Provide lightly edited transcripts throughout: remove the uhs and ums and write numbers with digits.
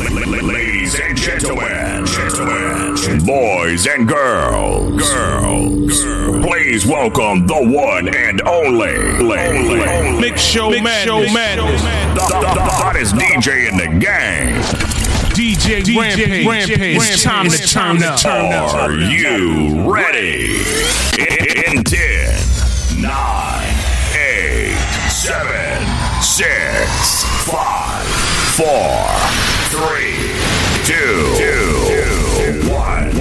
Ladies and gentlemen, boys and girls, please welcome the one and only Mix Show Madness. The hottest DJ in the game. DJ Rampage. It's time to turn up. Are you ready? In 10, 9, 8, 7, 6, 5, 4, 3, 2, 1.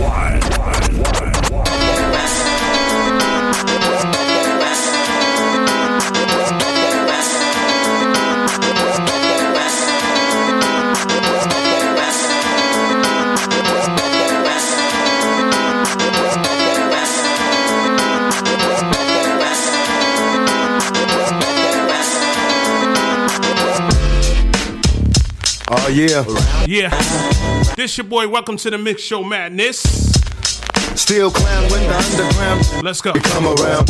Oh, yeah. This your boy. Welcome to the Mix Show Madness. Still clown with the underground. Let's go. Come around.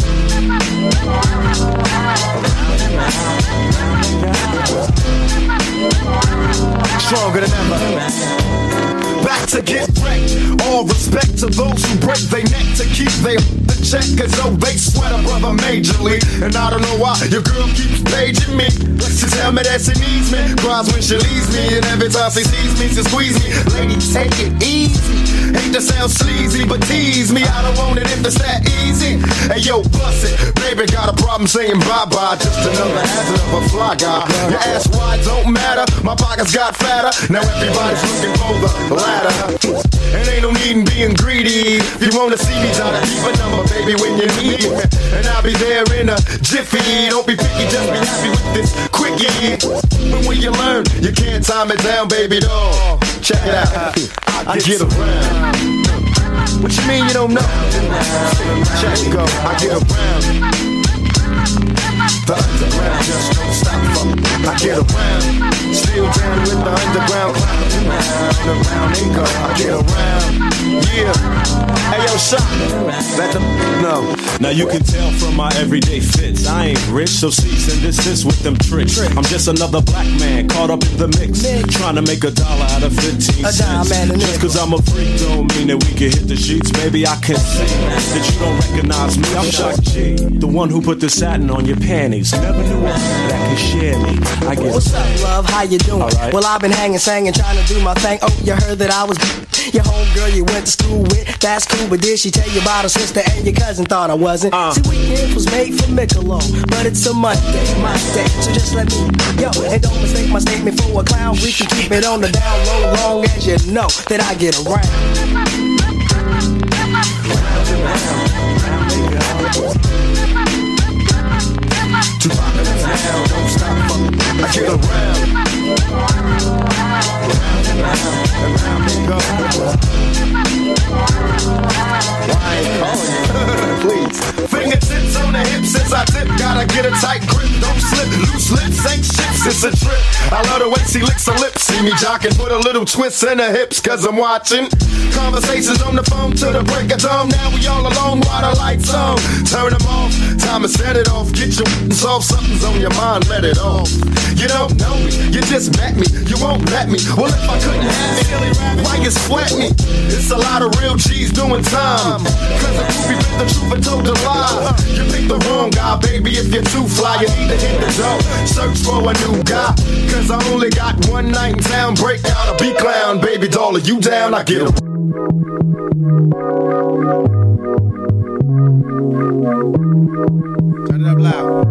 Stronger than ever. Back to get wrecked. All respect to those who break their neck to keep their check. Cause though they sweat a brother majorly. And I don't know why your girl keeps paging me. She tell me that she needs me. Cries when she leaves me. And every time she sees me, she squeeze me. Lady, take it easy. Hate to sound sleazy, but tease me. I don't want it if it's that easy. Hey yo, bust it. Baby got a problem saying bye-bye. Just another hazard of a fly guy. Your ass wide don't matter. My pockets got fatter. Now everybody's looking for the ladder. And ain't no need in being greedy. If you wanna see me, try to keep a number, baby, when you need me. And I'll be there in a jiffy. Don't be picky, just be happy with this quickie. But when you learn, you can't time it down, baby doll. Check it out. I get around. What you mean you don't know? Check it go. I get around. The underground just don't stop. I get around. Still down with the underground. Around and go. I get around. Yeah. Hey yo, shot. Let them know. Now you can tell from my everyday fits, I ain't rich, so cease and desist with them tricks. I'm just another black man caught up in the mix, trying to make $1 out of 15 cents. Just cause I'm a freak don't mean that we can hit the sheets. Maybe I can say that you don't recognize me. I'm Shock G, the one who put the satin on your panties. Never knew a that could share me. I guess. What's up, love? How you doing? Right. Well, I've been hanging, singing, trying to do my thing. Oh, you heard that I was your homegirl you went to school with. That's cool, but did she tell you about her sister and your cousin? Thought I wasn't. See, weekend was made for Michelob, but it's a Monday, my day. So just let me and don't mistake my statement for a clown. We can keep it on the down low, long as you know that I get around. To rock it down, don't stop. I get around. Around and go. Why ain't calling you? Please. Fingertips on the hips as I dip. Gotta get a tight grip. Don't slip. Loose lips ain't shit. It's a trip. I love the way she licks her lips. See me jocking. Put a little twist in her hips. Cause I'm watching. Conversations on the phone till the break of dawn. Now we all alone while the lights on. Turn them off. Time to set it off. Get your off. Something's on your mind. Let it off. You don't know me. You just met me. You won't let me. Well, if I couldn't have it, why you sweat me? It's a lot of real G's doing time. Cause the groupie bit the truth and told a lie. You picked the wrong guy, baby. If you're too fly, you need to hit the door. Search for a new guy. Cause I only got one night in town. Break out a B-clown, baby doll. Are you down? I get 'em. Turn it up loud.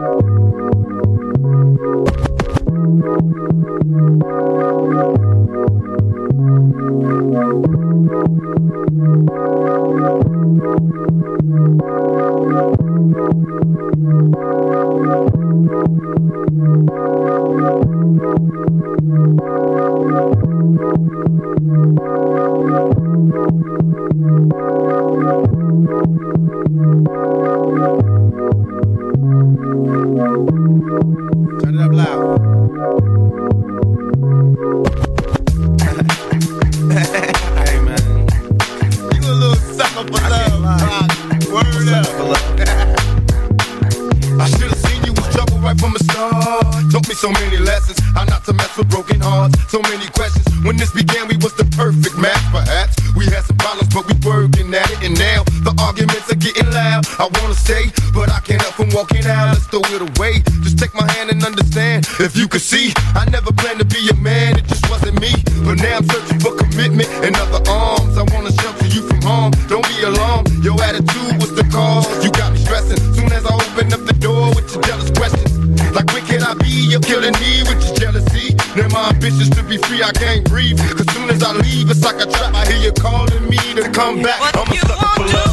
Turn it up loud. Hey man, you a little sucker for love. Word up. I should have seen you was trouble right from the start. Taught me so many lessons, how not to mess with broken hearts. So so many questions. When this began, we was the perfect match. Perhaps we had some problems, but we working at it. And now the arguments are getting loud. I wanna stay, but I can't help from walking out. Let's throw it away. Just take my hand and understand. If you could see, I never planned to be a man. It just wasn't me. But now I'm searching for commitment and other arms. I wanna shelter you from harm. Don't be alarmed. Your attitude was the cause. You got me stressing. Soon as I open up the door with your jealous questions. Like when can I be? You're killing me with your jealousy. Now my ambitions to be free, I can't breathe. Cause soon as I leave, it's like a trap. I hear you calling me to come back. What I'm a you sucker for love.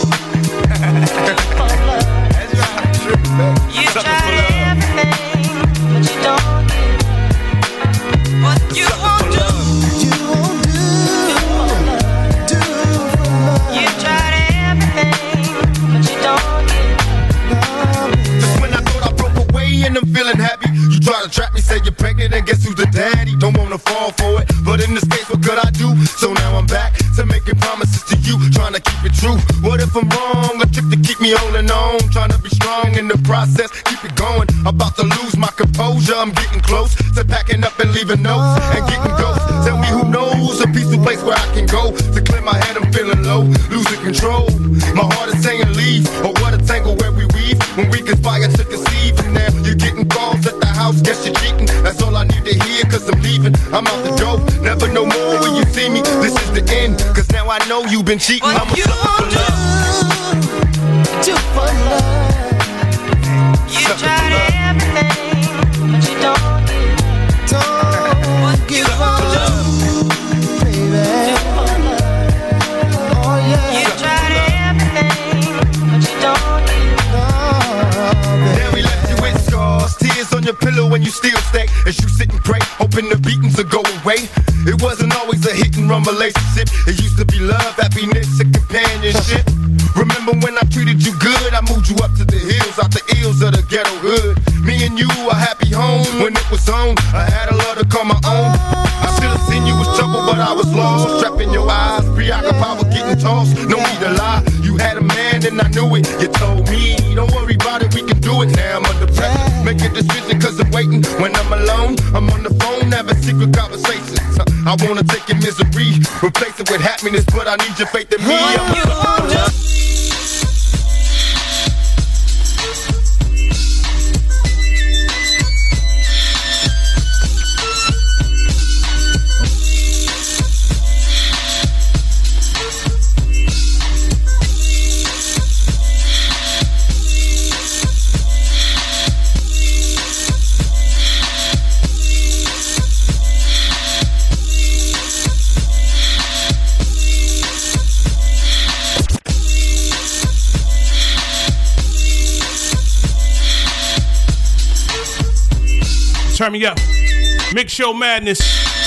You try everything, but you don't get what you won't do. You won't do. You tried everything, but you don't get. Just when I thought I broke away and I'm feeling happy, you try to trap me, say you're pregnant, and guess who's the daddy? Don't wanna fall for it, but in this case, what could I do? So now I'm back to making promises to you, trying to keep it true. What if I'm wrong? A trick to keep me holding on, trying to be strong in the process, keep it going. About to lose my composure, I'm getting close to packing up and leaving notes and getting ghosts. Tell me who knows a peaceful place where I can go to clear my head. I'm feeling low, losing control. My heart is saying leave, or what a tangle where we weave when we conspire to conceive. And now you're getting calls at the house, guess you're cheating. That's all I need to hear, cause I'm leaving. I'm out the door, never no more when you see me. This is the end, cause now I know you've been cheating. What I'm a you sucker for love. do for love. You tried everything, but you don't get what you won't do, baby. Oh yeah. You tried everything, but you don't get. Now we left you with scars, tears on your pillow when you still stay. As you sit and pray, hoping the beatings will go away. It wasn't always a hit and run relationship. It used to be love, happiness, and companionship. Remember when I treated you good? I moved you up to the hills, out the ills of the ghetto hood. Me and you, a happy home when it was on. I had a love to call my own. I should have seen you was trouble, but I was lost. Trapped in your eyes, preoccupied with getting tossed. No need to lie, you had a man and I knew it. You told me, don't worry about it, we can do it. Now I'm under pressure, make a decision cause I'm waiting. When I'm alone, I'm on the phone, having secret conversations. I wanna take your misery, replace it with happiness, but I need your faith in me. I'm a sucker for love. Turn me up. Mix Show Madness.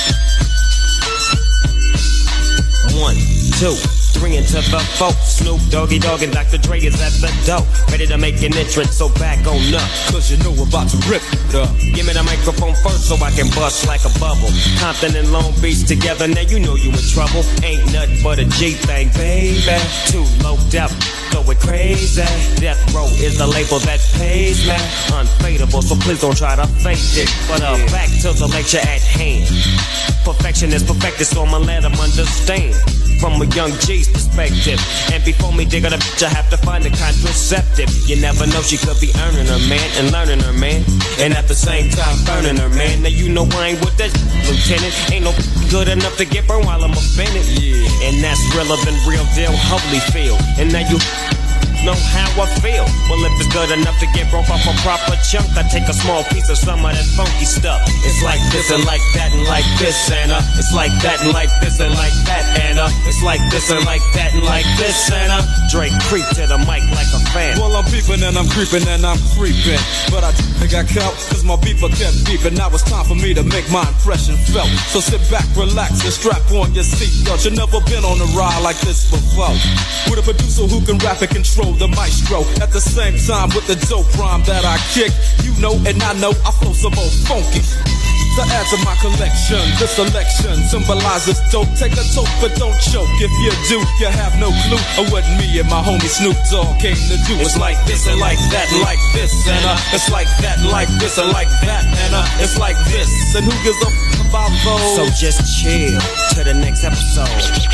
1, 2, 3 into the 4. Snoop Doggy Dogg and Dr. Dre is at the door, ready to make an entrance, so back on up, cause you know we're about to rip it up. Give me the microphone first so I can bust like a bubble. Compton and Long Beach together, now you know you in trouble. Ain't nothing but a G thing, baby. Too low depth, going crazy. Death Row is the label that pays me. Unfadable, so please don't try to fake it. But back to the lecture at hand. Perfection is perfected, so I'ma let them understand. From a young G's perspective. And before me dig on a bitch, I have to find a contraceptive. You never know, she could be earning her man and learning her man, and at the same time burning her man. Now you know I ain't with that lieutenant. Ain't no good enough to get burned while I'm offended. Yeah. And that's realer than real deal, Holyfield. And now you know how I feel. Well, if it's good enough to get broke off a proper chunk, I take a small piece of some of that funky stuff. It's like this and like that and like this and it's like that and like this and like that and it's like this and like that and like this and Drake creep to the mic like a fan. Well, I'm peeping and I'm creeping and I'm creeping, but I think I caught cause my beeper kept beeping. Now it's time for me to make my impression felt. So sit back, relax, and strap on your seatbelt. You've never been on a ride like this before, with a producer who can rap and control the maestro. At the same time with the dope rhyme that I kick, you know and I know I flow some more funky. To add to my collection, this selection symbolizes dope. Take a toke but don't choke. If you do, you have no clue of what me and my homie Snoop Dogg came to do. It's like this and like that and like this and it's like that and like this and like that and it's like this. And who gives a about those. So just chill to the next episode.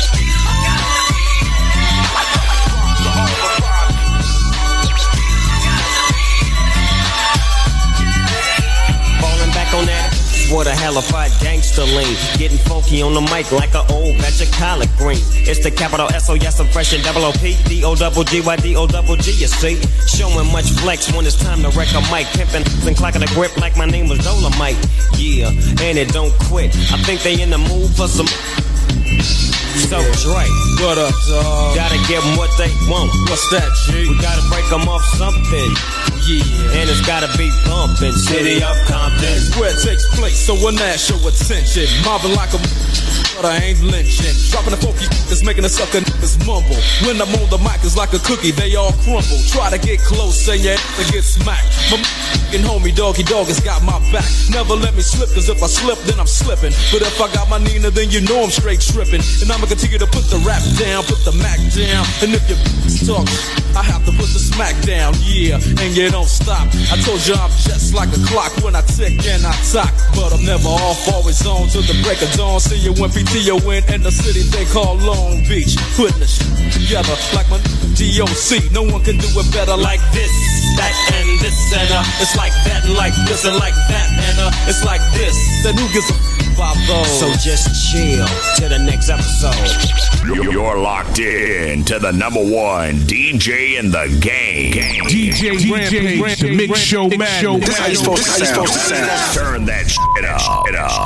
Falling back on that. What a hellified gangster lean. Getting funky on the mic like an old batch of collard greens. It's the capital S-O-S, I'm fresh and double O-P. D-O-double-G-Y-D-O-double-G, you see. Showing much flex when it's time to wreck a mic. Pimping and clocking a grip like my name was Dolomite. Yeah, and it don't quit. I think they in the mood for some... So Dre, what up, dog? Gotta give them what they want. What's that, G? We gotta break them off something. Yeah. And it's gotta be bumpin'. City of Compton. Where it takes place, so a national attention. Mobbing like a... but I ain't lynching. Dropping the funky is making the sucker niggas mumble. When I'm on the mic, it's like a cookie, they all crumble. Try to get close, say your ass to get smacked. My f***ing homie, Doggy Dog, has got my back. Never let me slip, cause if I slip, then I'm slipping. But if I got my Nina, then you know I'm straight tripping. And I'ma continue to put the rap down, put the Mac down. And if you talk, I have to put the smack down, yeah. And you don't stop. I told you I'm just like a clock when I tick and I talk. But I'm never off, always on till the break of dawn. See you when T-O-N in the city they call Long Beach. Putting the shit together like my D.O.C. No one can do it better like this, that, and this, and it's like that, and like this, and like that, and it's like this. Then who gives a f*** about those? So just chill to the next episode. You're locked in to the number one DJ in the game. DJ Rampage, the Mix Show Madness. This how you supposed to sound. Turn that shit up.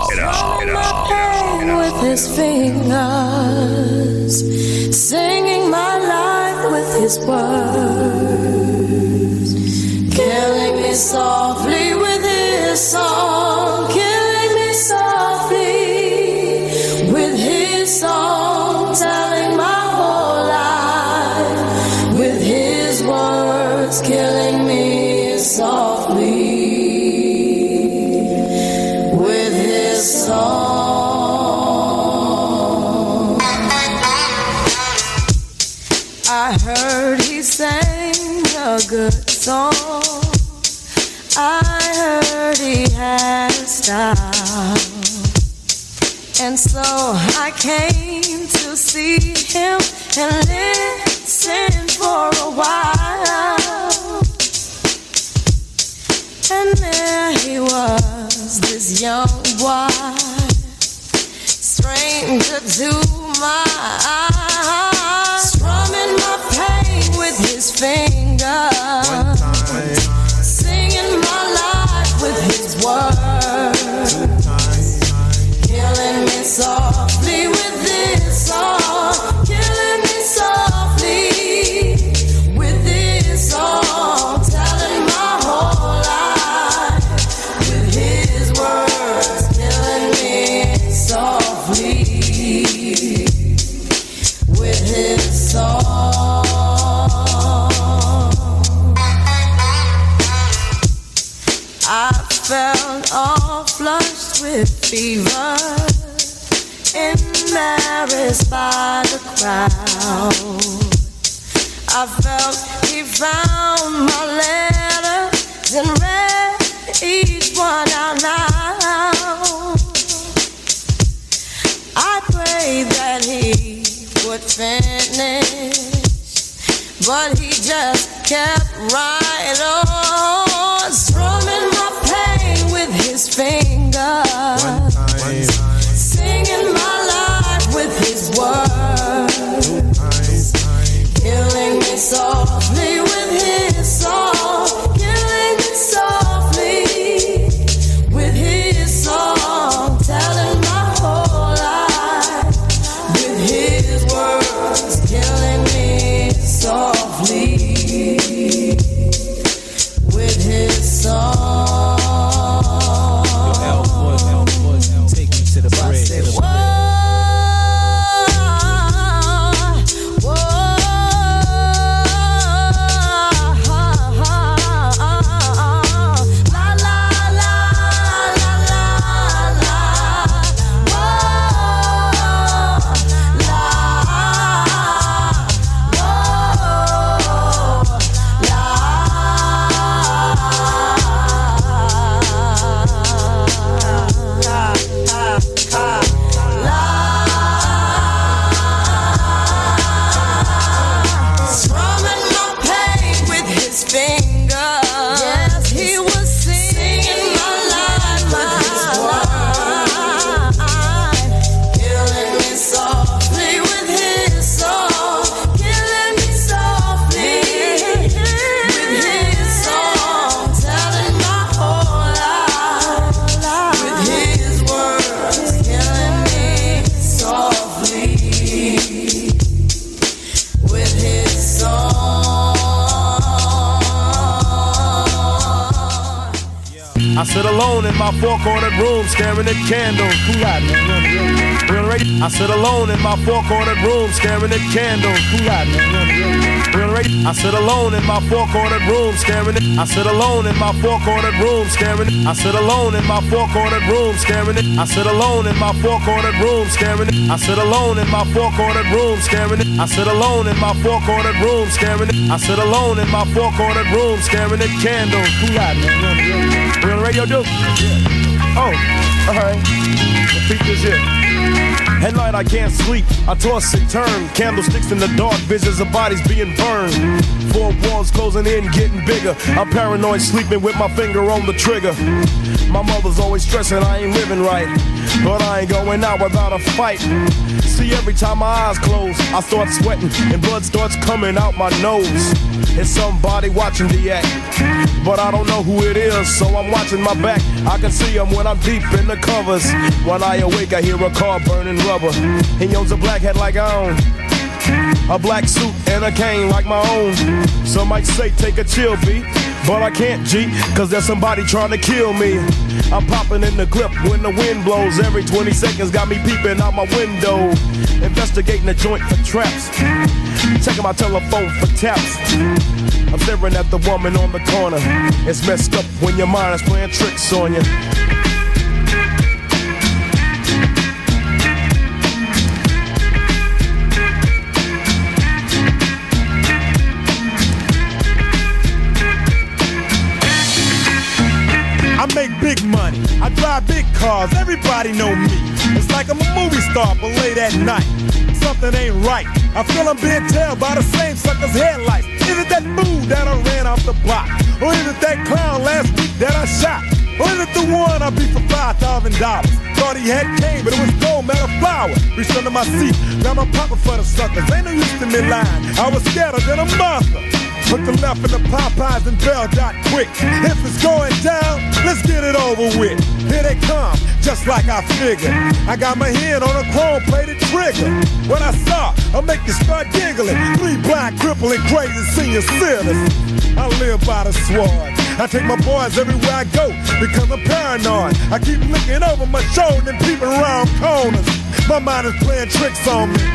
With his fingers, singing my life with his words, killing me softly with his song, killing me softly with his song, telling my whole life with his words, killing me softly with his song. I heard he sang a good song. I heard he had a style. And so I came to see him and listen for a while. And there he was, this young boy, stranger to my eyes, strumming my pain with his fingers, singing my life with his words, killing me softly with this song, killing me softly with this song, telling my whole life with his words, killing me softly with his song. I felt all flushed with fever, embarrassed by the crowd. I felt he found my letters and read each one out loud. I prayed that he would finish, but he just kept right on, strumming my pain with his fingers, singing my life with his words, killing me softly with his song, killing me softly with his song, telling my whole life with his words, killing me softly with his song. sit alone in my four-cornered room staring at candles. Real radio. I sit alone in my four-cornered room staring at candles. Real radio. I sit alone in my four-cornered room staring at. I sit alone in my four-cornered room staring at. I sit alone in my four-cornered room staring at. I sit alone in my four-cornered room staring at. I sit alone in my four-cornered room staring at. I sit alone in my four-cornered room staring at. I sit alone in my four-cornered room staring at candles. Real radio do? Yeah. Oh, alright. Repeat this here. At night I can't sleep, I toss and turn. Candlesticks in the dark, visions of bodies being burned. Four walls closing in, getting bigger. I'm paranoid, sleeping with my finger on the trigger. My mother's always stressing I ain't living right, but I ain't going out without a fight. See, every time my eyes close, I start sweating and blood starts coming out my nose. It's somebody watching the act, but I don't know who it is, so I'm watching my back. I can see him when I'm deep in the covers. When I awake, I hear a car burning rubber. He owns a black hat like I own, a black suit and a cane like my own. Some might say take a chill beat, but I can't, G, cause there's somebody trying to kill me. I'm popping in the clip when the wind blows. Every 20 seconds got me peeping out my window. Investigating the joint for traps, checking my telephone for taps. I'm staring at the woman on the corner. It's messed up when your mind is playing tricks on you. I make big money, I drive big cars, everybody know me. It's like I'm a movie star, but late at night, something ain't right. I feel I'm being tailed by the same sucker's headlights. Is it that fool that I ran off the block? Or is it that clown last week that I shot? Or is it the one I beat for $5,000? Thought he had cane, but it was gold, metal flower. Reached under my seat, got my pocket for the suckers. Ain't no use to me lying, I was scared than a monster. Put the left in the Popeyes and Bell Dot quick. If it's going down, let's get it over with. Here they come, just like I figured. I got my hand on a chrome-plated trigger. When I saw, I'll make you start giggling. 3 blind, crippling, crazy senior citizens. I live by the sword. I take my boys everywhere I go because I'm paranoid. I keep looking over my shoulder and peeping around corners. My mind is playing tricks on me.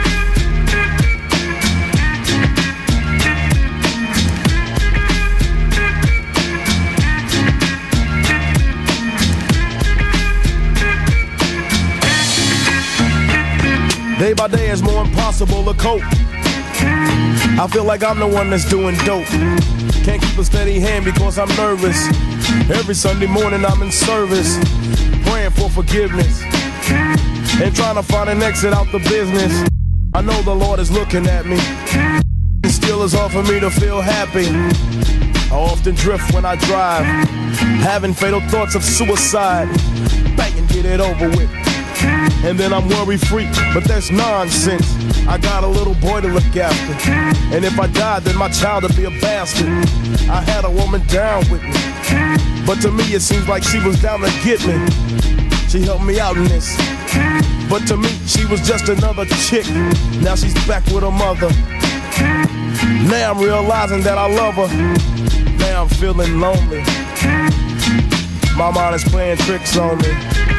Day by day it's more impossible to cope. I feel like I'm the one that's doing dope. Can't keep a steady hand because I'm nervous. Every Sunday morning I'm in service, praying for forgiveness and trying to find an exit out the business. I know the Lord is looking at me. It still is hard for me to feel happy. I often drift when I drive, having fatal thoughts of suicide. Bang and get it over with. And then I'm worry-free, but that's nonsense. I got a little boy to look after, and if I died, then my child would be a bastard. I had a woman down with me, but to me it seems like she was down to get me. She helped me out in this, but to me she was just another chick. Now she's back with her mother. Now I'm realizing that I love her. Now I'm feeling lonely. My mind is playing tricks on me.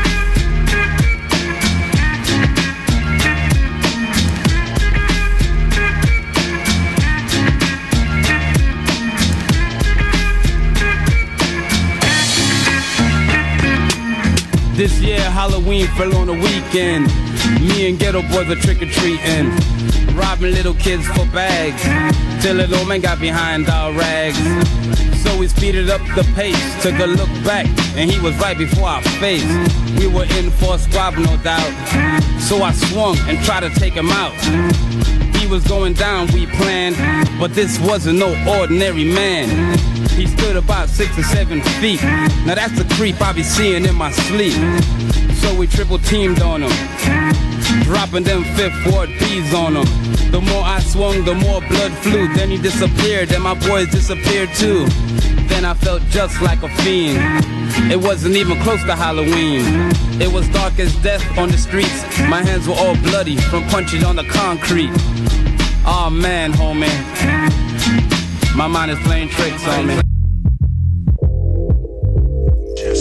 This year Halloween fell on a weekend. Me and ghetto boys are trick-or-treating, robbing little kids for bags, till an old man got behind our rags. So we speeded up the pace, took a look back, and he was right before our face. We were in for a squabble, no doubt, so I swung and tried to take him out. He was going down, we planned, but this wasn't no ordinary man. He stood about 6 or 7 feet. Now that's the creep I be seeing in my sleep. So we triple teamed on him, dropping them 5th Ward B's on him. The more I swung, the more blood flew. Then he disappeared, and my boys disappeared too. Then I felt just like a fiend. It wasn't even close to Halloween. It was dark as death on the streets. My hands were all bloody from punches on the concrete. Aw, man, homie, my mind is playing tricks on me.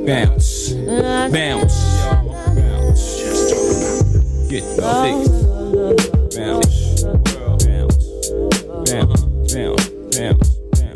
Bounce, bounce, bounce. Get the thing. Bounce, bounce, bounce, bounce,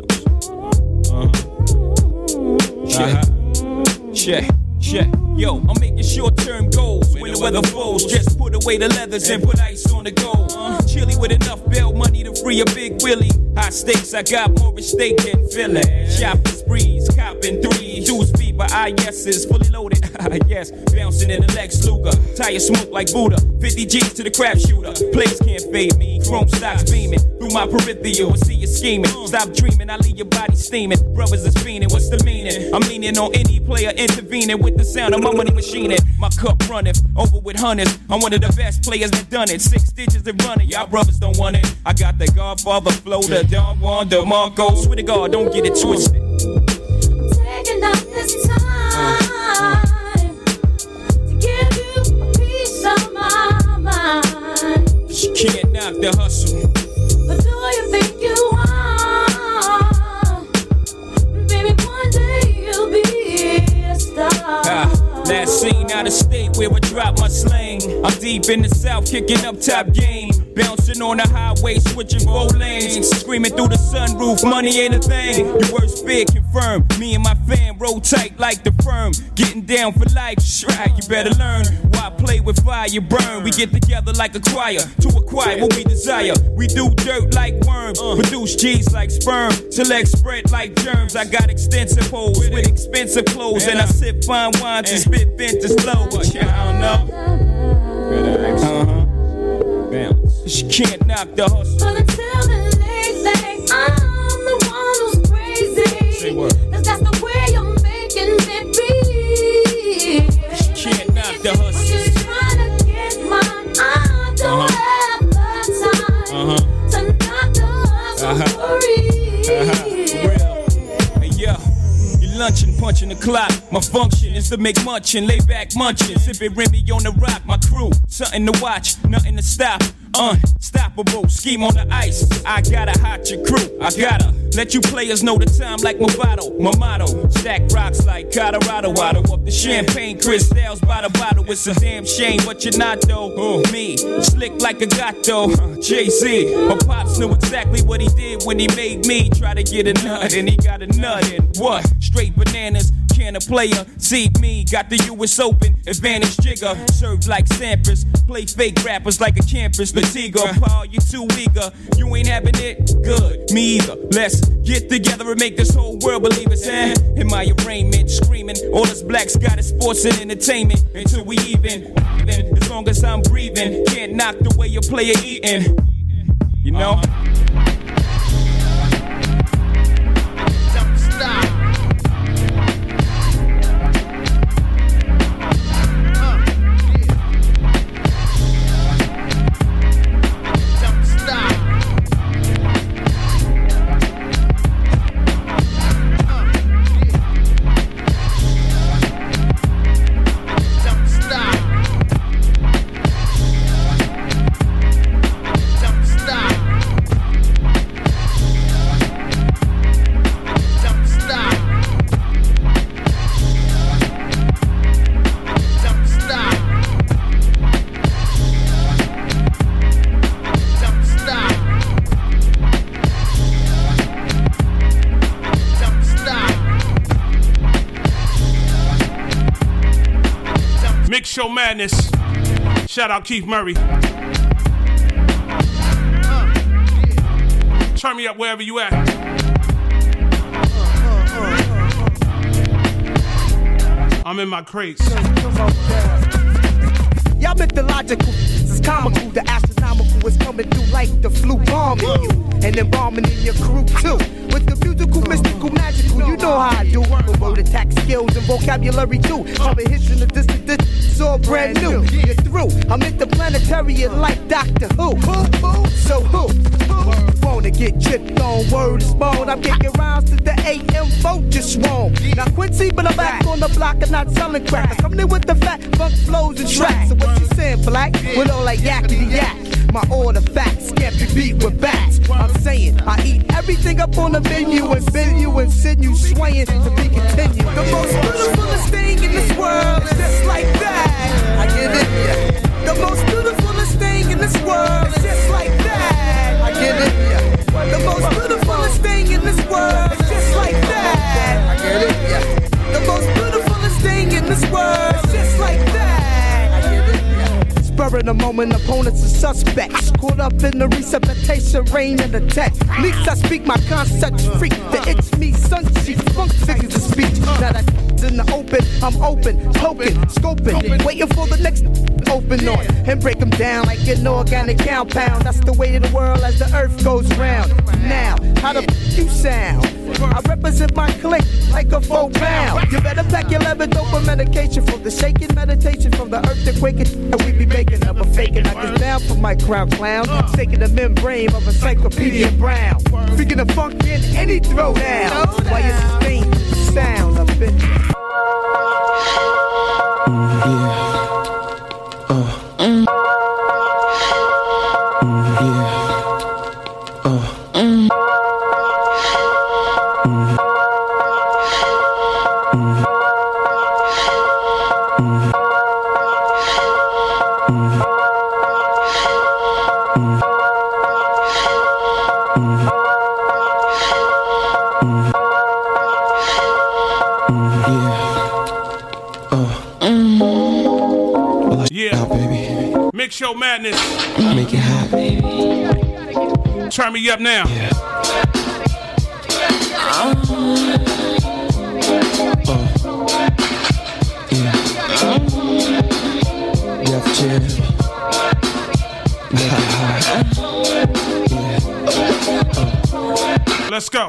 bounce. Check. Yo, I'm making short-term goals. When the weather falls, just put away the leathers and put ice on the gold. Chilly with enough bail money to free a big Willie. High stakes, I got more at stake than Philly. Shopping sprees, copping threes. Juice feed by IS's fully loaded. Yes, bouncing in the Lex Luger. Tire smoke like Buddha. 50 G's to the crap shooter. Players can't fade me. Chrome stocks beaming through my peripheral. I see you scheming. Stop dreaming, I leave your body steaming. Brothers is fiending, what's the meaning? I'm leaning on any player intervening with the sound of my money machining. My cup running over with hundreds. I'm one of the best players that done it. 6 digits and running. Y'all brothers don't want it. I got the Godfather flow, the Don Juan, the Marco. Swear to God, don't get it twisted. I'm taking up this time to give you a piece of my mind. She can't knock the hustle. But do you think you are? Baby, one day you'll be a star. Last seen out of state where I drop my slang. I'm deep in the south, kicking up top game. Bouncing on the highway, switching 4 lanes. Screaming through the sunroof, money ain't a thing. Your worst fear confirmed. Me and my fam roll tight like the firm. Getting down for life, right, you better learn. Why play with fire, you burn. We get together like a choir to acquire what we desire. We do dirt like worms, produce G's like sperm. Select spread like germs. I got extensive holes with expensive clothes. And I sip fine wines and spit vintage flow. I don't know. Bounce. She can't knock the hustle. But until then, they think I'm the one who's crazy. Say what? 'Cause that's the way you're making me feel. She can't knock the hustle. I'm just trying to get mine. I don't have the time to knock the hustle for real. Hey, yo. Luncheon, punching the clock. My function is to make munchin', lay back munchin', sipping Remy on the rock. My crew, something to watch, nothing to stop. Unstoppable, scheme on the ice. I gotta hot your crew. I gotta let you players know the time like Movado. My motto, stack rocks like Colorado. Bottle up the champagne, crystals by the bottle. It's a damn shame, but you're not though. Me, slick like a gato. Jay-Z, my pops knew exactly what he did when he made me. Try to get a nut and he got a nut in. What? Straight bananas. Can a player see me? Got the US Open, advantage jigger. Served like Sampras, play fake rappers like a campus. Latiga, Paul, you too eager. You ain't having it? Good, me either. Let's get together and make this whole world believe it's in my arraignment, screaming. All us blacks got is sports and entertainment. Until we even, as long as I'm breathing. Can't knock the way your player eating. You know? Don't stop. Show Madness. Shout out Keith Murray. Turn me up wherever you at. I'm in my crates. Y'all mythological, this is comical. The astronomical is coming through like the flu bombing you. And then bombing in your crew too. With the musical, mystical, magical, you know how I do. With word attack skills and vocabulary too. Coming hits in the distance, it's all brand new. You're through, I'm interplanetary like Doctor Who. So who? Wanna get tripped on word is bone. I'm kicking rounds to the AM vote just wrong. Now Quincy, but I'm back on the block and not selling crack. I'm coming in with the fat funk flows and tracks. So what you saying, black? With all like yakety yak. My order facts can't be beat with bats. I'm saying I eat everything up on the menu and bend you and send you swaying to be continued. The most beautifulest thing in this world is just like that. I get it, yeah. The most beautifulest thing in this world is just like that. I get it, yeah. The most beautifulest thing in this world is just like that. I get it, yeah. The most beautifulest thing in this world is just like that. I get it, yeah. Spur in the moment, opponents are suspects. Caught up in the resuscitation, rain and the text. Leaks I speak, my concept freak. The it's me, sun sheets, funk figures of speech. Now that in the open, I'm open, poking, scoping, waiting for the next open on and break them down like an organic compound. That's the way of the world as the earth goes round. Now, how the you sound? I represent my clique like a 4 pound. You better pack your leather dope for medication from the shaking meditation from the earth to quaking. And we be making up a faking. I get down for my crown clown, taking the membrane of Encyclopedia Brown. Freaking the funk in any throwdown. While you sustain the sound of it. Mix Show Madness. Make it hot, baby. Turn me up now. Yeah. Def Jam. Make it hot. Let's go.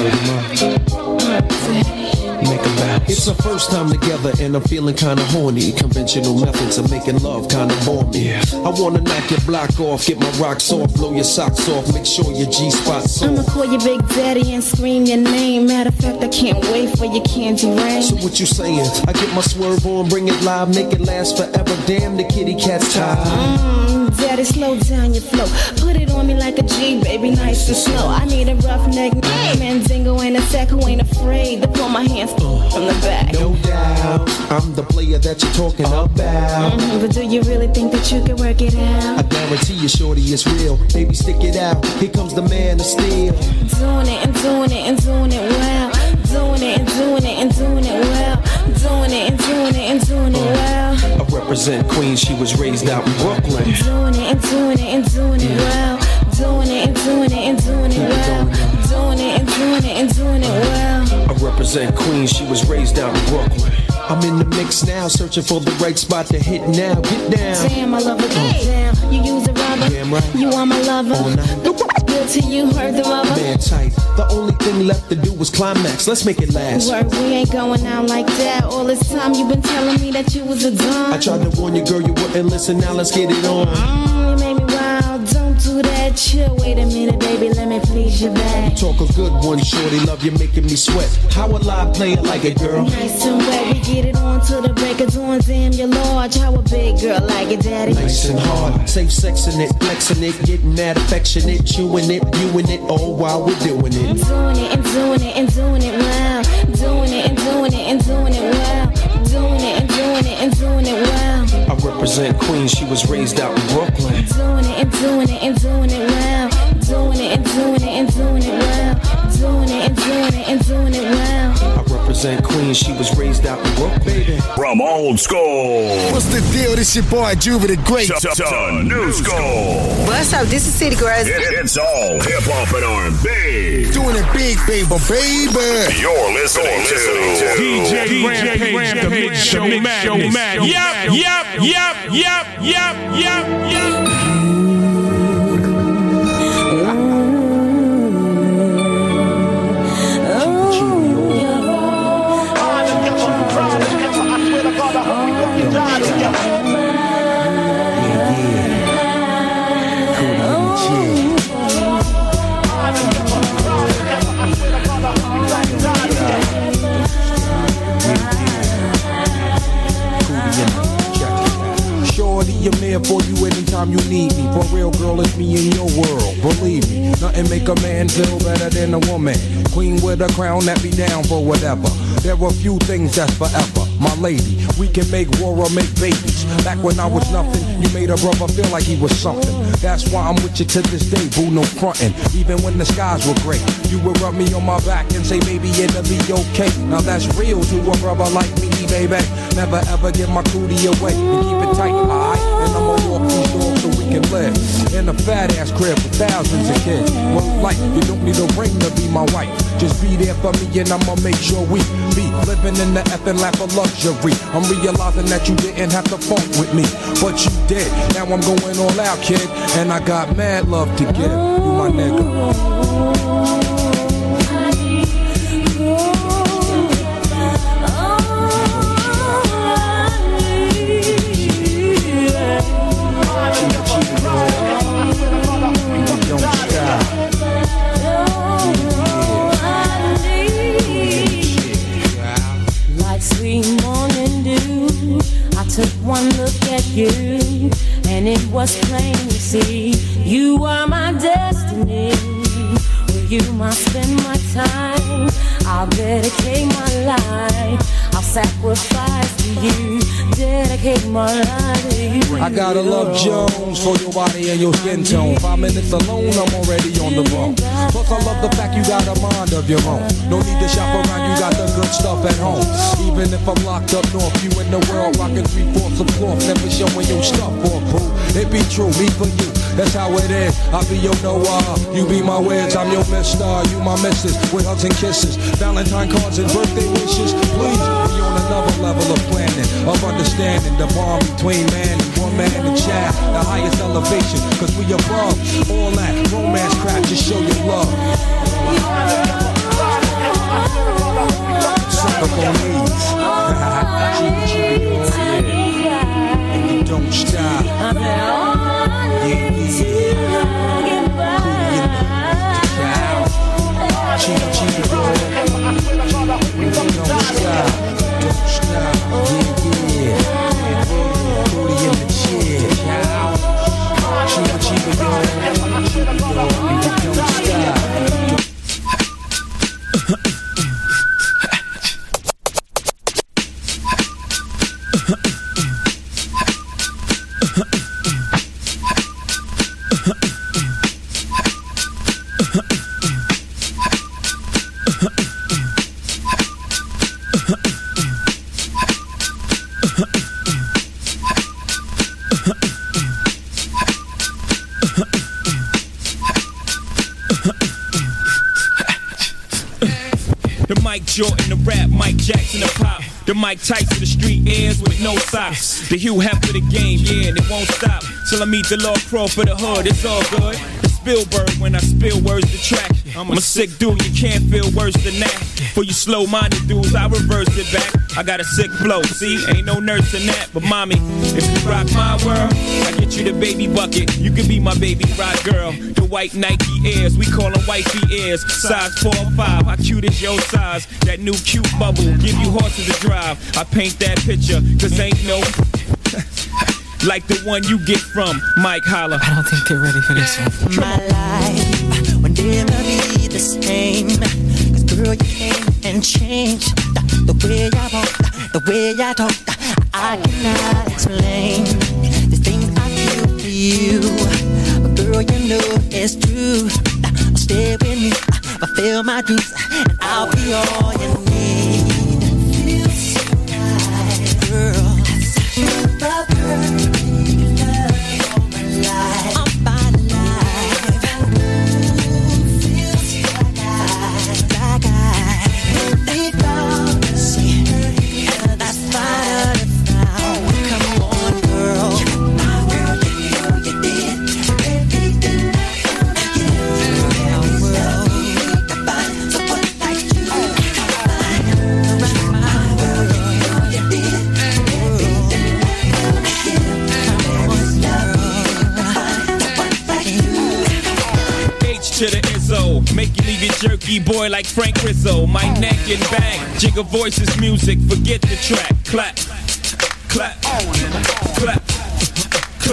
It's our first time together and I'm feeling kinda horny. Conventional methods of making love kinda bore me. I wanna knock your block off, get my rocks off, blow your socks off, make sure your G-spot's on. I'ma call you Big Daddy and scream your name. Matter of fact, I can't wait for your candy rain. So what you saying? I get my swerve on, bring it live, make it last forever. Damn, the kitty cat's tired. Daddy, slow down your flow. Put it on me like a G, baby, nice and slow. I need a roughneck, Mandingo and a sack who ain't afraid to pull my hands from the back. No doubt, I'm the player that you're talking about. But do you really think that you can work it out? I guarantee you, shorty, it's real. Baby, stick it out. Here comes the man of steel. Doing it and doing it and doing it well. Doing it and doing it and doing it well. Doing it and doing it and doing it well. I represent Queens, she was raised out in Brooklyn. Doing it and doing it and doing it well. Doing it and doing it and doing it well. Doing it and doing it and doing it well. I represent Queens, she was raised out in Brooklyn. I'm in the mix now, searching for the right spot to hit now. Get down. Damn, I love it. Get down. You use a rubber. Damn right. You are my lover. Good till you heard the rubber. Man tight. The only thing left to do was climax. Let's make it last. Word, we ain't going out like that. All this time you've been telling me that you was a dumb. I tried to warn you, girl, you wouldn't listen. Now let's get it on. You made me wild. Don't do that. Chill. Wait a minute, baby. Let me please you back. Talk a good one, shorty. Love you, making me sweat. How a live player like it, girl? Nice and wet. We get it on till the break of dawn. Damn, you're large. How a big girl like it, daddy? Nice and hard. Safe sexing it, flexing it, getting that affectionate, chewing it, viewing it, all while we're doing it. Doing it and doing it and doing it well. Doing it and doing it and doing it well. Doing it and doing it and doing it well. I represent Queens, she was raised out in Brooklyn. Doing it and doing it and doing it well. Doing it and doing it and doing it well. Doing it and doing it and doing it well. I represent Queens, she was raised out in Brooklyn. Baby. From old school. What's the deal? This your boy Juba the Great. To new school. What's up? This is City Girls. It's all hip hop and R&B. Doing it big, baby. You're listening to DJ Rampage, the Mix Show Madness. Yep. I'm there for you anytime you need me. For real, girl, it's me in your world. Believe me, nothing make a man feel better than a woman. Queen with a crown that be down for whatever. There are few things that's forever. My lady, we can make war or make babies. Back when I was nothing, you made a brother feel like he was something. That's why I'm with you to this day, boo, no frontin'. Even when the skies were gray, you would rub me on my back and say, baby, it'll be okay. Now that's real to a brother like me, baby. Never ever give my cootie away and keep it tight, alright? And I'ma walk these doors so we can live in a fat ass crib with thousands of kids. Well, like, you don't need a ring to be my wife. Just be there for me and I'ma make sure we be living in the effing lap of luxury. I'm realizing that you didn't have to funk with me, but you did. Now I'm going all out, kid, and I got mad love to give. You my nigga. Took one look at you, and it was plain to see you are my destiny. With you must spend my time. I'll dedicate my life. I'll sacrifice to you. Dedicate my life to you. I gotta love Jones for your body and your skin tone. 5 minutes alone, I'm already on the road. Plus I love the fact you got a mind of your own. No need to shop around, you got the good stuff at home. Even if I'm locked up north, you in the world rocking 3/4 of cloth, never showing your stuff for proof. It be true, me for you, that's how it is. I be your Noah, you be my Wiz, I'm your Mister, you my Missus, with hugs and kisses, Valentine cards and birthday wishes. Please, we on another level of planning, of understanding the bond between man and woman and child, the highest elevation, cause we above all that romance crap, just show your love. Suck up on these. And you don't stop. Jordan the rap, Mike Jackson the pop. The Mike Tyson the street airs with no socks. The Hugh Hef for the game, yeah, and it won't stop till I meet the Lord Crow for the hood. It's all good. The Spielberg when I spill words to track. I'm a sick dude, you can't feel worse than that. For you slow-minded dudes, I reverse it back. I got a sick flow, see, ain't no nurse in that. But mommy, if you rock my world, I get you the baby bucket. You can be my baby rock girl. The white Nike Airs, we call them wifey Airs. Size 4 or 5, how cute is your size? That new cute bubble, give you horses to drive. I paint that picture, cause ain't no like the one you get from Mike Holler. I don't think they're ready for this one. My life will never be the same. Cause girl, you came and changed the way I walk, the way I talk. I cannot explain the things I feel for you. But girl, you know it's true. Stay with me, fulfill my dreams, and I'll be all you need. Feels so right, girl. You're the perfect love of my life. Of my life. Feels like I think I'll see her. That's fine now. Come on, girl. My world, you know you did everything I did. World, I find someone like you. My world, you know you did everything I did. H to the Izzo, make you leave your jerky boy like Frank Rizzo. My neck and back, jigger voices music, forget the track. Clap, clap, clap,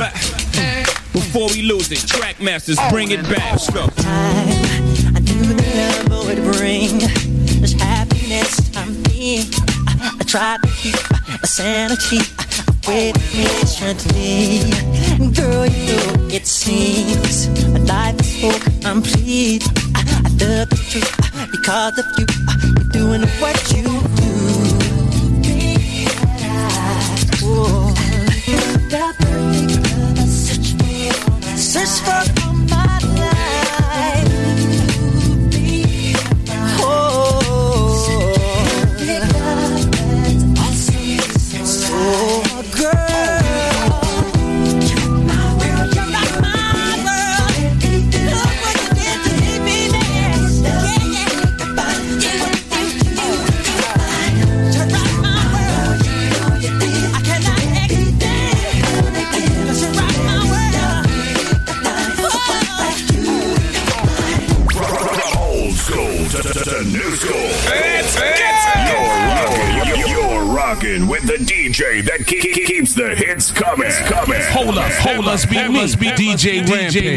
before we lose it. Trackmasters, bring it back. Let's go. I knew that love would bring this happiness to me. I tried to keep my sanity away from me gently. Girl, you know it seems my life is so complete. I love the truth because of you. You're doing what you do. Oh, the perfect love I search for all my life. Oh, oh, girl. To new school. You're rocking with the DJ that keeps the hits coming. Hold us, be DJ Rampage.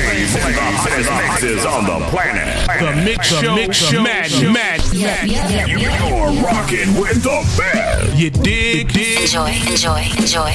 Mixes on the planet. The mix show, mad. You're rocking with the best. You dig? Enjoy.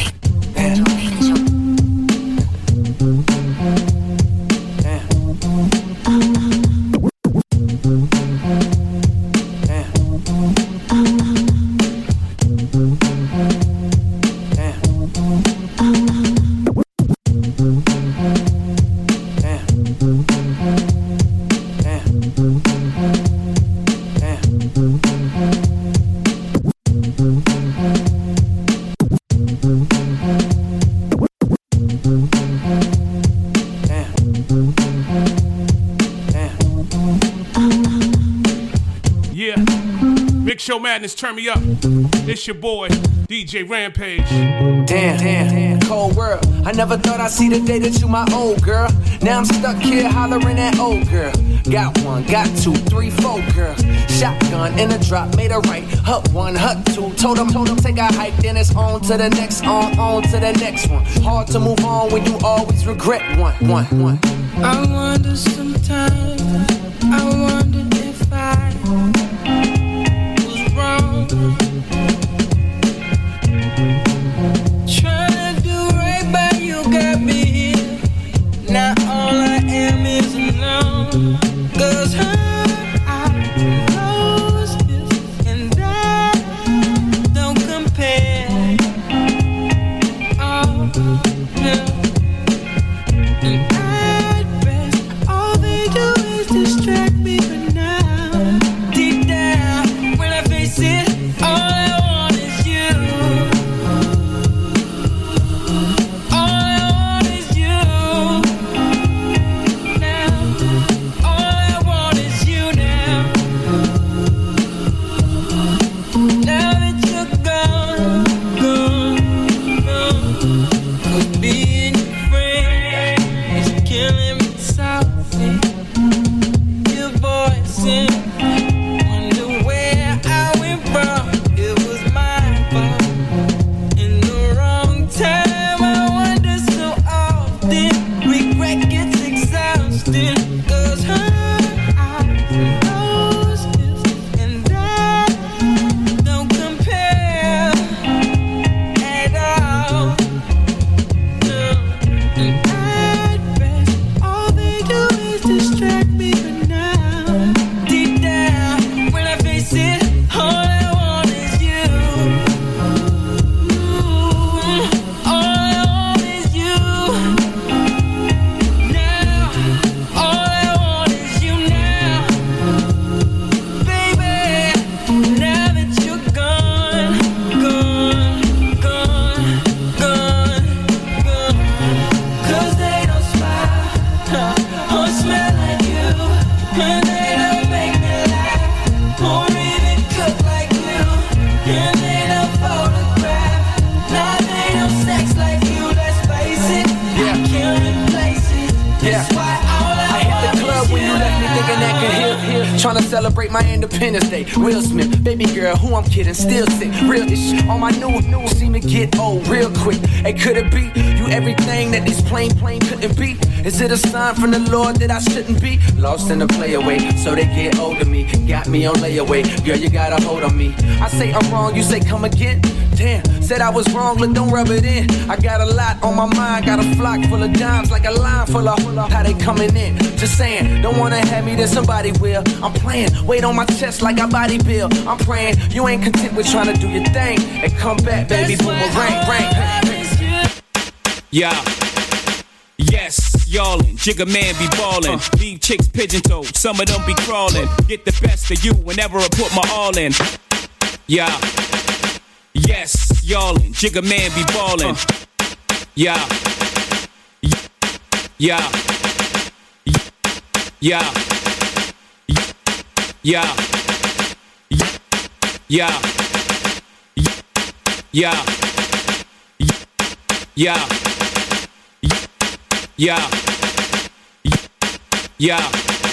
Show Madness, turn me up. It's your boy, DJ Rampage. Damn, cold world. I never thought I'd see the day that you my old girl. Now I'm stuck here hollering at old girl. Got one, got two, three, four, girl. Shotgun in a drop, made a right. Hut one, hut two. Told them, take a hike, then it's on to the next, on to the next one. Hard to move on when you always regret one. I wonder sometimes, if I trying to do right by you, got me here. Now all I am is alone. 'Cause her eyes and I don't compare. Oh, no. And at best, all they do is distract me. But now, deep down, when I face it, all I want is you. All I want is you. Now, all I want is you now. Now that you're gone. Tryna celebrate my Independence Day. Will Smith, baby girl, who I'm kidding, still sick. Real ish, all my new see me get old real quick. Hey, could it be you everything that these plain couldn't be? Is it a sign from the Lord that I shouldn't be? Lost in the playaway, so they get hold of me. Got me on layaway, girl, you got a hold on me. I say I'm wrong, you say come again? Damn, said I was wrong, look, don't rub it in. I got a lot on my mind, got a flock full of dimes, like a line full of how they coming in. Just saying, don't wanna have me, then somebody will. I'm playing, weight on my chest like a body bill. I'm praying, you ain't content with trying to do your thing. And come back, baby, boomerang, ring. Yeah. Yes, y'allin', Jigga man be ballin'. Leave chicks pigeon-toed, some of them be crawlin'. Get the best of you whenever I put my all in. Yeah. Yes, y'allin', Jigga man be ballin'. Yeah. Yeah. Yeah. Yeah. Yeah. Yeah. Yeah. Yeah. Yeah.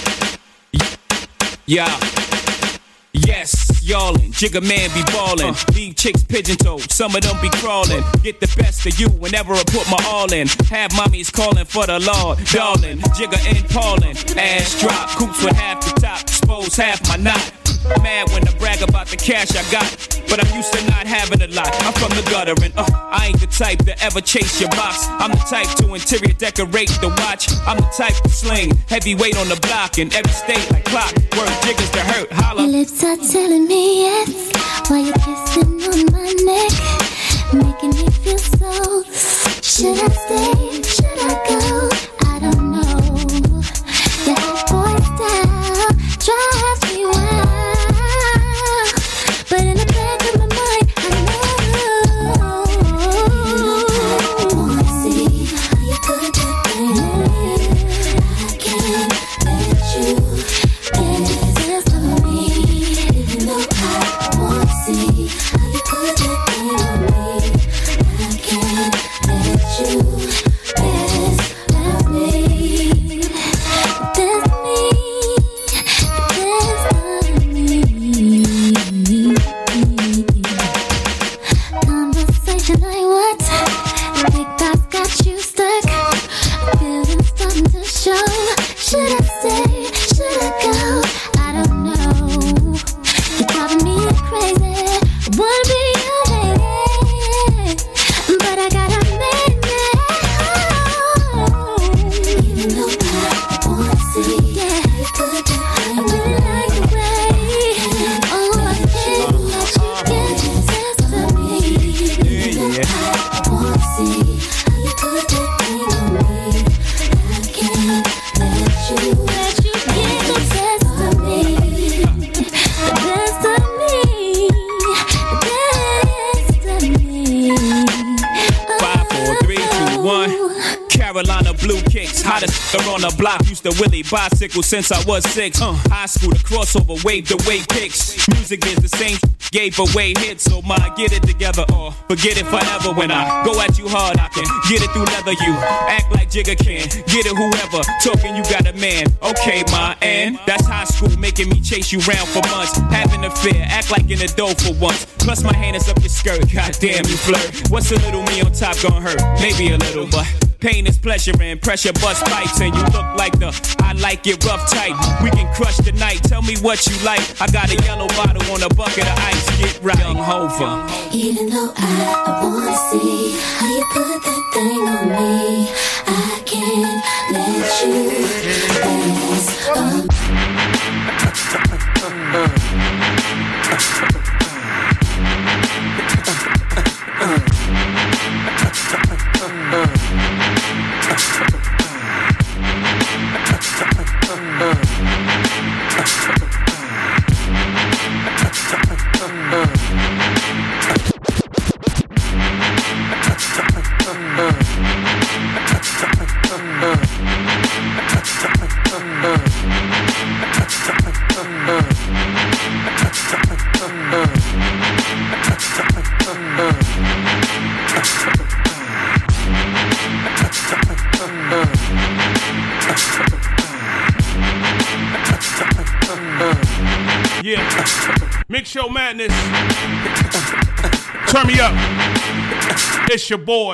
Yeah. Yes, y'allin', Jigga man be ballin'. Leave chicks pigeon-toed, some of them be crawlin'. Get the best of you whenever I put my all in. Have mommies callin' for the Lord, darling. Jigga and Paulin', ass drop, coops with half the top, expose half my knot. Mad when I brag about the cash I got, but I'm used to not having a lot. I'm from the gutter and I ain't the type to ever chase your box. I'm the type to interior decorate the watch. I'm the type to sling heavyweight on the block in every state like clock. Word jiggers to hurt, holla. Your lips are telling me yes while you're kissing on my neck, making me feel so. Should I stay? Should I go? I don't know. Your hot boy style drives me wild. But in the back of my mind, I know. I wanna see how you put that thing on me. I can't let you get this of me. Even though I wanna see how you put that thing on me. I can't let you get of me. That's me. That's of me. Conversation like what? Big thoughts got you stuck. Feelings starting to show. Should I stay? Should I go? I don't know. You're driving me crazy. I wanna be your lady, but I gotta make it. Even though I wanna see, yeah, I really like the way. Oh, I can't let you get this of me. I wanna see how you put that thing on me. I can't let you get the best of me. The best of me. The best of me. 5, 4, 3, 2, 1. Carolina blue kicks, hottest on the block. Used to Willie bicycle since I was 6. High school, the crossover, wave the way picks. Music is the same, gave away hits. So my get it together or forget it forever. When I go at you hard, I can get it through leather. You act like Jigga can, get it whoever. Talking you got a man, okay my and that's high school, making me chase you round for months. Having a fear, act like an adult for once. Plus my hand is up your skirt, goddamn you flirt. What's a little me on top gonna hurt? Maybe a little, but pain is pleasure and pressure bust pipes. And you look like the I like it rough tight. We can crush the night, tell me what you like. I got a yellow bottle on a bucket of ice, get right. Young Hova. Even though I wanna see how you put that thing on me, I can't let you pass on. Show Madness. Turn me up. It's your boy.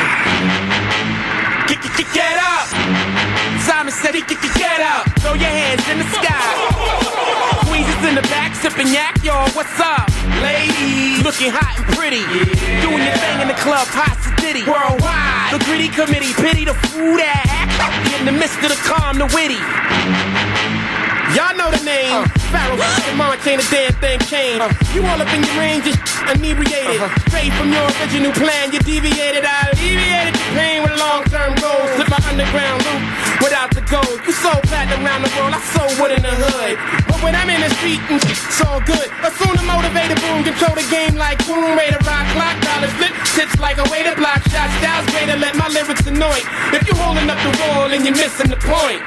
Get up. Simon said get up. Throw your hands in the sky. Queens is in the back sipping yak, y'all. What's up? Ladies, looking hot and pretty. Doing your thing in the club, hot city. Worldwide. The gritty committee, pity the food act. In the midst of the calm, the witty. Y'all know the name. Pharaoh, March ain't a damn thing changed. You all up in your range, just inebriated. Straight from your original plan, you deviated. I alleviated your pain with long-term goals. Slip my underground loop without the gold. You sold platinum around the world, I sold wood in the hood. But when I'm in the street, it's all good. Assume the motivated boom, control the game like boom. Raider rock, clock, dollar flip. Tips like a way to block shots. Styles greater, let my lyrics annoy. If you holding up the wall and you're missing the point.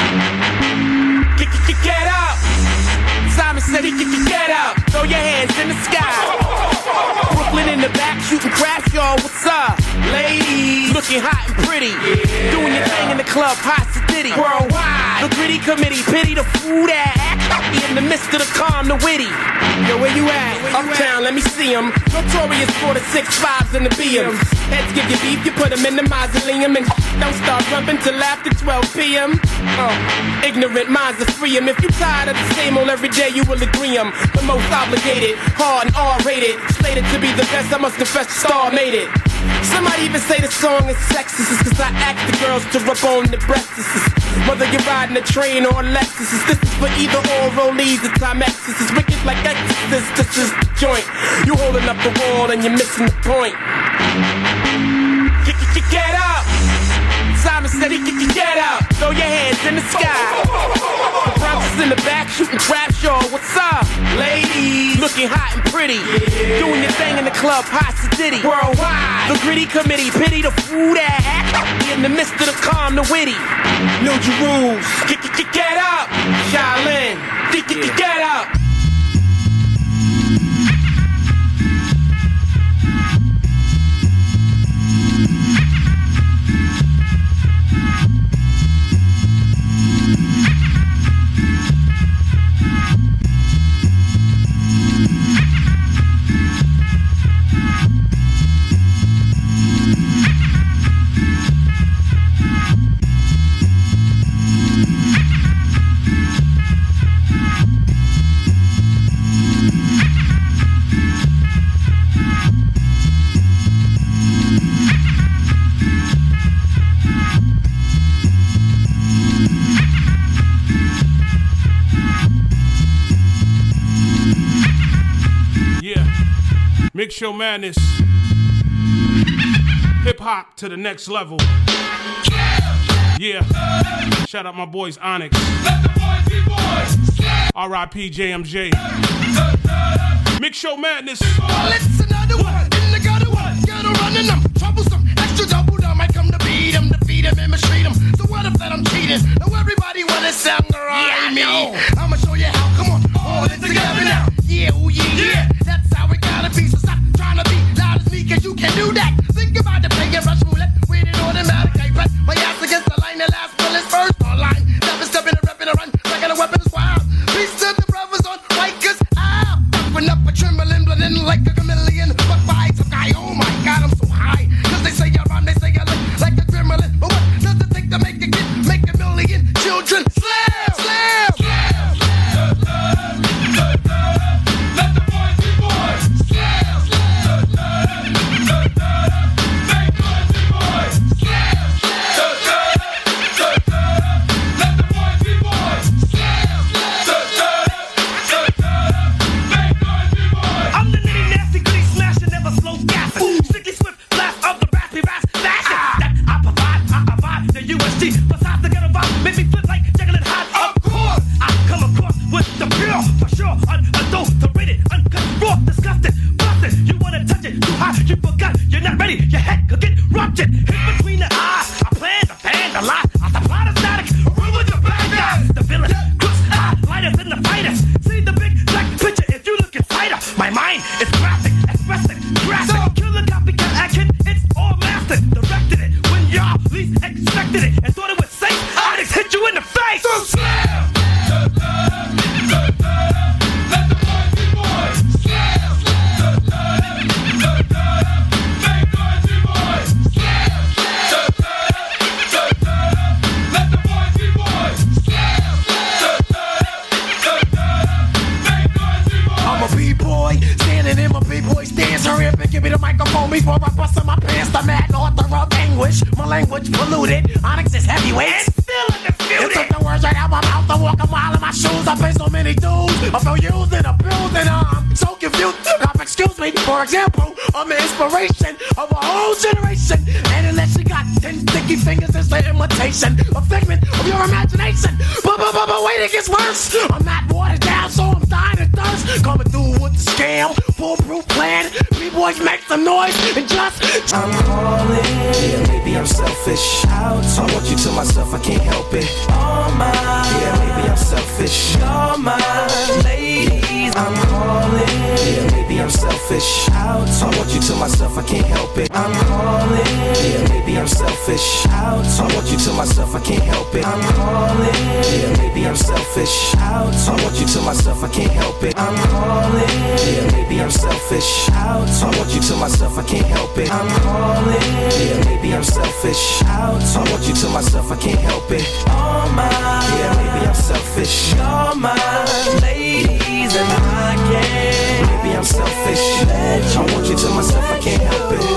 Get up. Simon said get up. Throw your hands in the sky. Brooklyn in the back shooting craps, y'all. What's up? Ladies, looking hot and pretty. Doing your thing in the club, hot city. Worldwide. The gritty committee, pity the food act. In the midst of the calm, the witty. Yo, where you at? Uptown, let me see them. Notorious for the 6'5s and the BMs. Heads give you beef, you put them in the mausoleum. And don't start rumping till after 12 p.m. Ignorant minds are free 'em. If you tired of the same old every day, you will agree 'em. The most obligated, hard and R-rated. Slated to be the best, I must confess the star made it. Somebody even say the song is sexist, cause I ask the girls to rub on the breasts. Whether you're riding a train or a Lexus, this is for either or rollies or Timex. This is wicked like Exorcist, this is the joint. You holding up the wall and you're missing the point. Get up. Simon said get up. Throw your hands in the sky. The Bronx is in the back shooting craps, y'all. What's up? Ladies, looking hot and pretty. Doing your thing in the club, hot city. Worldwide. The gritty committee, pity the food act. In the midst of the calm, the witty. Know your rules. Get up. Shaolin. Get up. Mix Show Madness. Hip hop to the next level. Yeah. Shout out my boys Onyx. Let the boys be boys. R.I.P. JMJ. Mix Show Madness. Let's another one. In the gutter one. Gotta running them. Troublesome. Extra double down. Might come to beat them, defeat them, and mistreat them. So what if that I'm cheating? Now everybody wanna sound right me. I'ma show you how. Come on. Hold it together now. Yeah, oh yeah. That's how it gotta be. So stop trying to be loud as me, cause you can do that. Think about it, playing rush roulette with an automatic. I press my ass against the line, the last bullet's first online. Never stepping and repping a run, like a weapon is wild. Peace to the brothers on Rikers. Ow! Open up a trembling, blending like a chameleon. But by some guy, oh my god, I'm so high. language polluted. Onyx is heavyweight. And still undefeated. It took the words right out my mouth to walk a mile in my shoes. I pay so many dues. I feel used and abused and I'm so confused. Now, excuse me, for example, I'm the inspiration of a whole generation. And unless she got 10 sticky fingers, it's the imitation, a figment of your imagination. But wait, it gets worse. I'm not watered down, so I'm dying of thirst. Coming through with the scam, foolproof plan. B-boys make some noise and just. I'm calling. Yeah, maybe I'm selfish. I want you to myself, I can't help it. All mine. Yeah, maybe I'm selfish. You're mine, ladies. I'm calling. Yeah, maybe I'm selfish. I want you to myself, I can't help it. I'm calling. Yeah, maybe I'm selfish. I want you to myself, I can't help it. I'm calling. Yeah, maybe I'm selfish. I want you to myself, I can't help it. I'm calling. Yeah, maybe I'm selfish. I want you to myself, I can't help it. I'm calling. Yeah, maybe I'm selfish. I want you to myself, I can't help it. All mine. Yeah, maybe I'm selfish. You're mine, ladies, and I can't. Maybe I'm selfish. I want you to myself, I can't help it.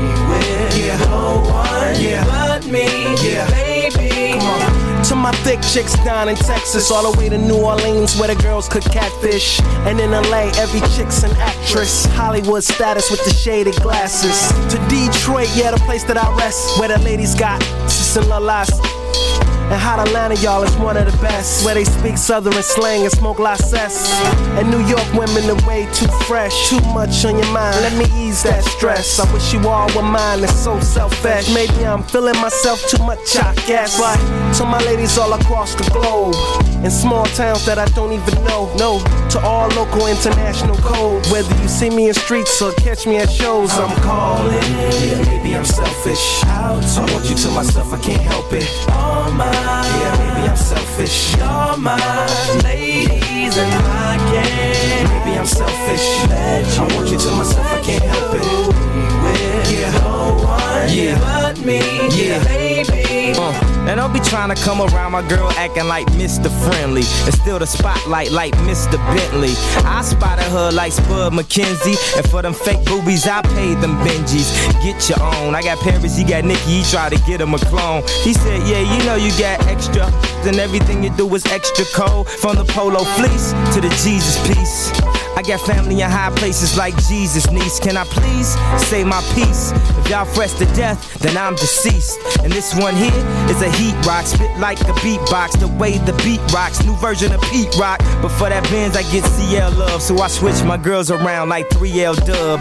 Yeah, no one but me, yeah, baby. Come on. To my thick chicks down in Texas, all the way to New Orleans where the girls cook catfish. And in LA, every chick's an actress. Hollywood status with the shaded glasses. To Detroit, yeah, the place that I rest, where the ladies got sis and lalas. And hot Atlanta, y'all, is one of the best, where they speak southern slang and smoke la cess. And New York women are way too fresh. Too much on your mind, let me ease that stress. I wish you all were mine, it's so selfish. Maybe I'm feeling myself too much, I guess. But to my ladies all across the globe, in small towns that I don't even know, no, to all local international code. Whether you see me in streets or catch me at shows, I'm calling. Yeah, maybe I'm selfish. I want you to myself, I can't help it. All mine. Yeah, maybe I'm selfish. You're mine, ladies, and I can't. Maybe I'm selfish. I want you to myself, I can't help it. Yeah, no one but me, yeah, baby. And don't be trying to come around my girl acting like Mr. Friendly and still the spotlight like Mr. Bentley. I spotted her like Spud McKenzie, and for them fake boobies I paid them Benjis. Get your own. I got Paris, he got Nicky, he tried to get him a clone. He said, yeah, you know you got extra, and everything you do is extra cold. From the polo fleece to the Jesus piece. I got family in high places like Jesus, niece. Can I please say my piece? If y'all fresh to death, then I'm deceased. And this one here is a heat rock, spit like a beatbox, the way the beat rocks. New version of Pete Rock, but for that Benz I get CL love, so I switch my girls around like 3L Dub.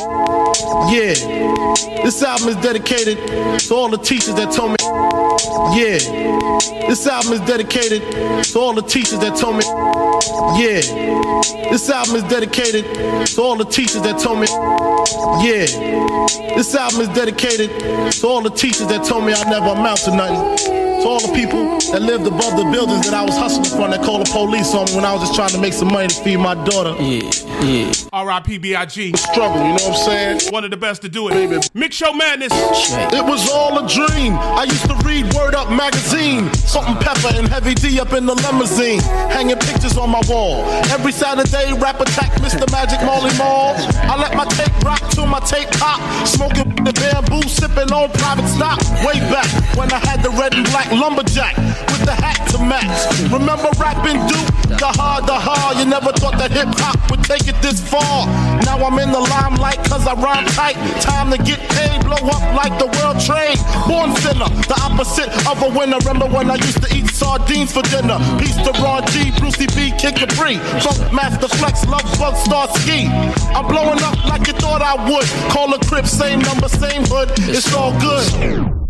Yeah, this album is dedicated to all the teachers that told me. Yeah, this album is dedicated to all the teachers that told me. Yeah, this album is dedicated to all the teachers that told me. Yeah, this album is dedicated to all the teachers that told me I never amount to nothing. To all the people that lived above the buildings that I was hustling from, that called the police on me when I was just trying to make some money to feed my daughter. Yeah. R.I.P. B.I.G. Struggle, you know what I'm saying? One of the best to do it. Baby. Mix Show Madness. It was all a dream. I used to read Word Up magazine. Salt and Pepper and Heavy D up in the limousine. Hanging pictures on my wall. Every Saturday, rap attack Mr. Magic Molly Mall. I let my tape rock till my tape pop. Smoking the bamboo, sipping on private stock. Way back when I had the red and black lumberjack with the hat to match. Remember rapping Duke? The hard. You never thought that hip-hop would take it this far. Now I'm in the limelight cause I rhyme tight. Time to get paid, blow up like the world trade. Born sinner, the opposite of a winner. Remember when I used to eat sardines for dinner? Peace to Ron G, Brucey B, Kid Capri, Funk Master Flex, Love Bug, Star Ski. I'm blowing up like you thought I would. Call a crib, same number, same hood. It's all good.